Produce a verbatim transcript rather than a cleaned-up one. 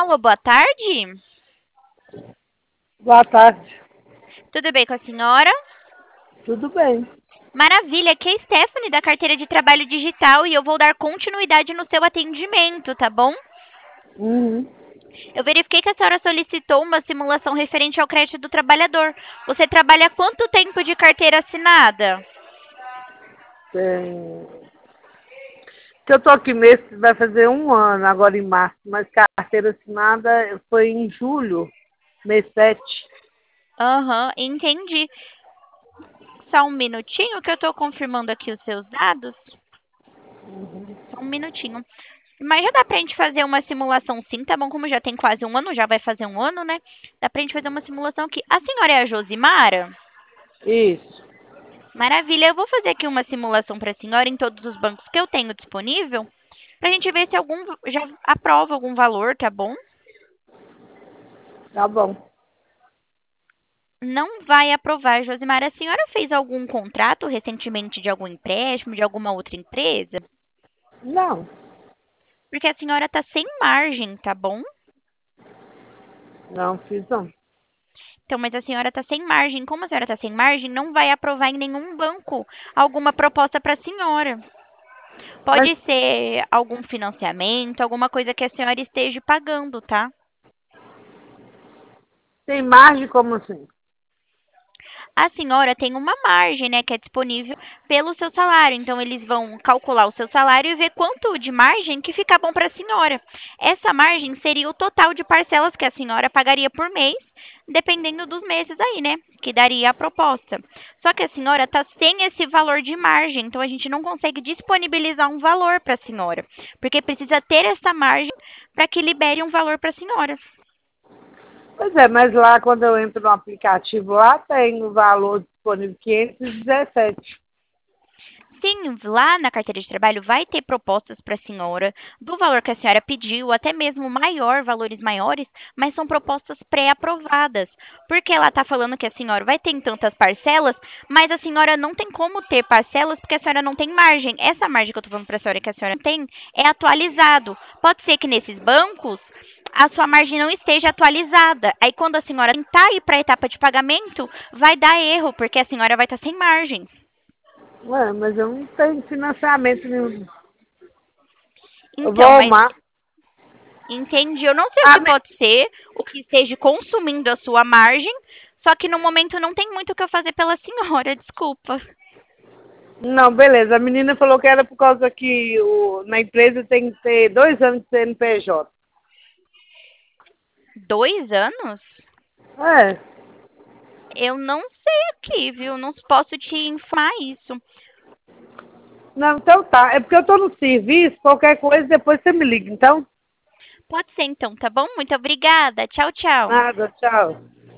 Alô, boa tarde. Boa tarde. Tudo bem com a senhora? Tudo bem. Maravilha, aqui é a Stephanie da carteira de trabalho digital e eu vou dar continuidade no seu atendimento, tá bom? Uhum. Eu verifiquei que a senhora solicitou uma simulação referente ao crédito do trabalhador. Você trabalha há quanto tempo de carteira assinada? Tem... Que eu tô aqui mesmo, vai fazer um ano agora em março, mas carteira assinada foi em julho, mês sete. Aham, entendi. Só um minutinho que eu estou confirmando aqui os seus dados. Só um minutinho. Mas já dá pra gente fazer uma simulação sim, tá bom? Como já tem quase um ano, já vai fazer um ano, né? Dá pra gente fazer uma simulação aqui. A senhora é a Josimara? Isso. Maravilha, eu vou fazer aqui uma simulação para a senhora em todos os bancos que eu tenho disponível, para a gente ver se algum já aprova algum valor, tá bom? Tá bom. Não vai aprovar, Josimara. A senhora fez algum contrato recentemente de algum empréstimo, de alguma outra empresa? Não, Porque a senhora está sem margem, tá bom? não fiz não. Então, mas a senhora está sem margem. Como a senhora está sem margem, não vai aprovar em nenhum banco alguma proposta para a senhora. Mas Pode ser algum financiamento, alguma coisa que a senhora esteja pagando, tá? tem margem como assim? A senhora tem uma margem, né, que é disponível pelo seu salário. Então, eles vão calcular o seu salário e ver quanto de margem que fica bom para a senhora. Essa margem seria o total de parcelas que a senhora pagaria por mês, dependendo dos meses aí, né, que daria a proposta. Só que a senhora está sem esse valor de margem, então a gente não consegue disponibilizar um valor para a senhora, porque precisa ter essa margem para que libere um valor para a senhora. Pois é, mas lá quando eu entro no aplicativo, lá tem o valor disponível quinhentos e dezessete. Sim, lá na carteira de trabalho vai ter propostas para a senhora do valor que a senhora pediu, até mesmo maior, valores maiores, mas são propostas pré-aprovadas. Porque ela está falando que a senhora vai ter em tantas parcelas, mas a senhora não tem como ter parcelas porque a senhora não tem margem. Essa margem que eu estou falando para a senhora que a senhora tem é atualizado. Pode ser que nesses bancos a sua margem não esteja atualizada. Aí quando a senhora tentar ir para a etapa de pagamento, vai dar erro, porque a senhora vai estar sem margem. Ué, mas eu não tenho financiamento nenhum. Eu vou Então, ao mas mar. entendi. Eu não sei o Ah, que me- pode ser, o que esteja consumindo a sua margem, só que no momento não tem muito o que eu fazer pela senhora, desculpa. Não, beleza. A menina falou que era por causa que o, na empresa tem que ter dois anos de C N P J. Dois anos? É. Eu não sei aqui, viu? Não posso te informar isso. Não, então tá. É porque eu tô no serviço, qualquer coisa, depois você me liga, então? Pode ser então, tá bom? Muito obrigada. Tchau, tchau. Nada, tchau.